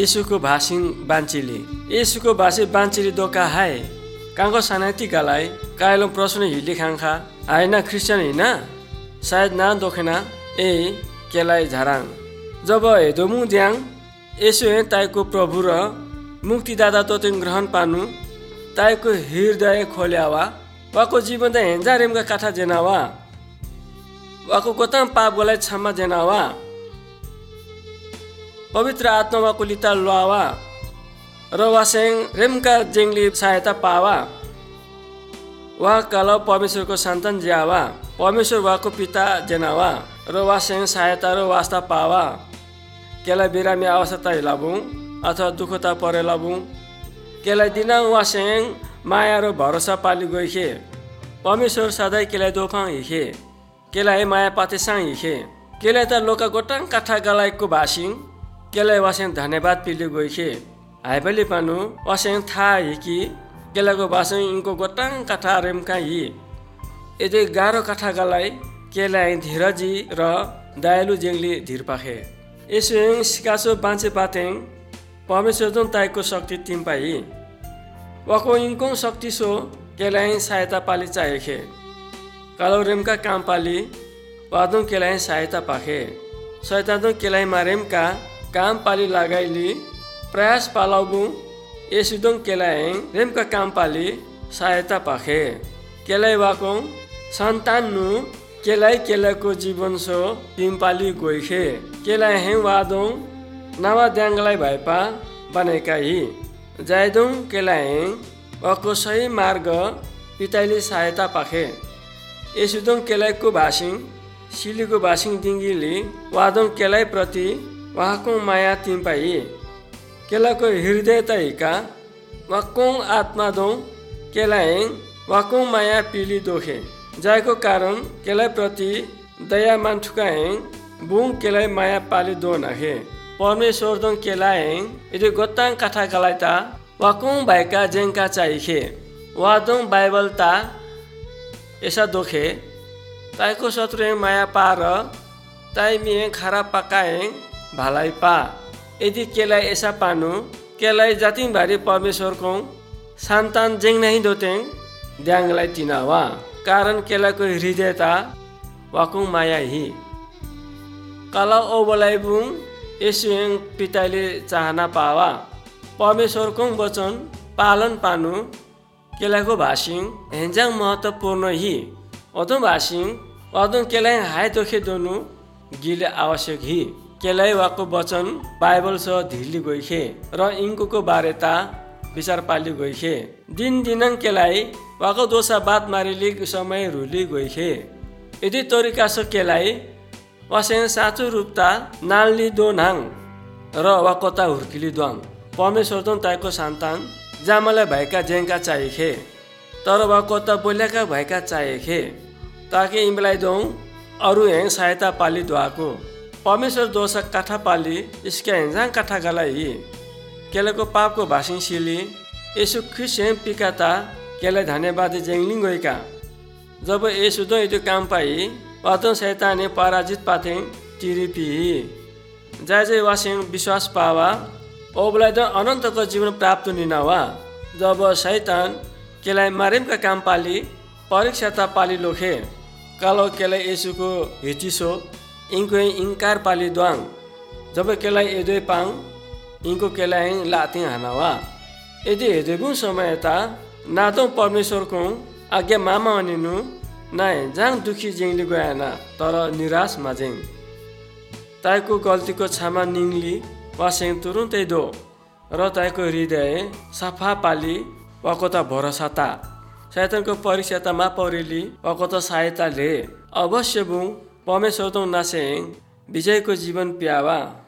Yesuko bhasing bancili. Yesuko bhasi bancili doka hai. Kangko sanati galai. Kailong प्रश्न हिली खांखा. आइना Christian Hina. शायद ना दोखेना. केलाई झाराङ. जब हेदोमु द्याङ. यसो हे ताइको प्रभु र मुक्तिदाता तोतिङ ग्रहण पानु. ताइको हृदय खोल्यावा. वाको जीवन त हेन्जा रेमका काठा जेनावा. वाको कोताम पाप गलाई क्षमा जेनावा. पवित्र आत्मा वाको लिता लुआवा. र वासेङ रेमका जेङली सहायता पावा. वा कालो परमेश्वरको सन्तान ज्यावा. परमेश्वर वाको पिता जेनावा. र वासेङ सहायता र वास्ता पावा. केलाई बिरामी आवश्यकता हिलाबुङ अथवा दुखता परे लाबुङ. केलाई दिना वासेङ माया र भरोसा पाली गइखे. परमेश्वर सधैँ केलाई दोखाङ हिखे. केलाई माया पातेसाङ हिखे. केलाई त लोका गोटाङ काठा गलाइको भासिङ. केलाई वासेङ धन्यवाद पिली गइखे. हाइपली पानु वासेङ था हिकी. केलाको भाषण इनको गोटाङ काठा रेमका हि. यदि गाह्रो काठा गलाई केलाई धीरजी र दयालु जेङली धीर पाखे. यसो सिकासो बाँचे पातेङ परमेश्वर जुन ताइको शक्ति तिम पाइ. वाको इनको शक्ति सो केलाई सहायता पाली चाहेखे. कालो रेमका काम पाली वादों केलाई सहायता पाखे. शैतान केलाई मारेमका काम पाली लगाइली प्रयास पालाउबु. यसुदों केलाई रेमका काम पाली सहायता पाखे. केलाई वाको सन्तान नु केलाई केलाको जीवन सो तिम पाली गइखे. केलाई हे वादों नवा द्याङलाई भएपा बनेका हि. जायदों केलाई वाको सही मार्ग पिताले सहायता पाखे. यसुदों केलाइको भासिङ सिलीको भासिङ दिङ्गिली वादों केलाई प्रति वाको माया तिम पाइ. केलाको हृदय तैका वाको आत्मा दो केलाई वाको माया पिली दोखे. जायको कारण केलाई प्रति दया मान्ठुकाए बुङ केलाई माया पाली दो नखे. परमेश्वर दो केलाई यदि गोताङ काठा गलाइता वाको भाइका जेङका चाहिखे. वादों बाइबल ता ऐसा दोखे. ताइको शत्रु माया पार ताइ मिए खराब पकाए भालाई पा. यदि केलाई ऐसा पानु केलाई जातिङ भारी परमेश्वरको सन्तान जेङ नै दोतेङ द्याङलाई तिनावा. कारण केलाको हृदयता वाको माया हि. कला ओबलाई बुङ यसुङ पिताले चाहना पावा. परमेश्वरको वचन पालन पानु केलाको भाषिङ हेन्जाङ महत्त्वपूर्ण हि. अदो भाषिङ अदो केलाई हाय दोखे दोनु गिले आवश्यक हि. केलाई वाको वचन बाइबल स ढिली गइखे र इनको बारेता विचार पाली गइखे. दिन दिनङ केलाई वाको दोसा बात मारिली समय रुली गइखे. यदि तरिका स केलाई वासेङ साँचो रूपता नाल्ली दो नाङ र वाकोता हुर्किली द्वाङ. परमेश्वर दो ताइको सन्तान जामलाई भएका जेङका चाहिखे. तर वाकोता बोलेका भएका चाहिखे. ताकि इमलाई दो अरु हेङ सहायता पाली द्वाको. परमेश्वर दोष काठा पाली इसका हेन्जाङ काठा गलाई. केलाको पापको भाषिङ सिली यसु ख्रिस्ट पिकाता केलाई धन्यवाद जेङलिङ गएका. जब यसु दो यदि काम पाइ वादों शैताने पराजित पातेङ तिरिपी. जय जय वासेङ विश्वास पावा ओबलाई दो अनन्तको जीवन प्राप्त निनावा. जब शैतान केलाई मारेमका काम पाली परीक्षाता पाली लोखे. कालो केलाई यसुको हिटिसो इनको इन्कार पाली द्वाङ. जब केलाई एदोय पाङ इनको केलाई लाति हानावा. यदि हेदेबु समयता नादो परमेश्वरको आज्ञा मामा अनिनु ना हेन्जाङ दुखी जेङली गएन तर निराश माजेङ. ताइको गल्तीको क्षमा निङली वासेङ तुरुन्तै दो र ताइको हृदय सफा पाली वाकोता भरोसा ता. शैतानको परीक्षाता मा परेली वाकोता सहायता ले. अवश्य बुङ परमेश्वर दो नासेङ विजयको जीवन प्यावा.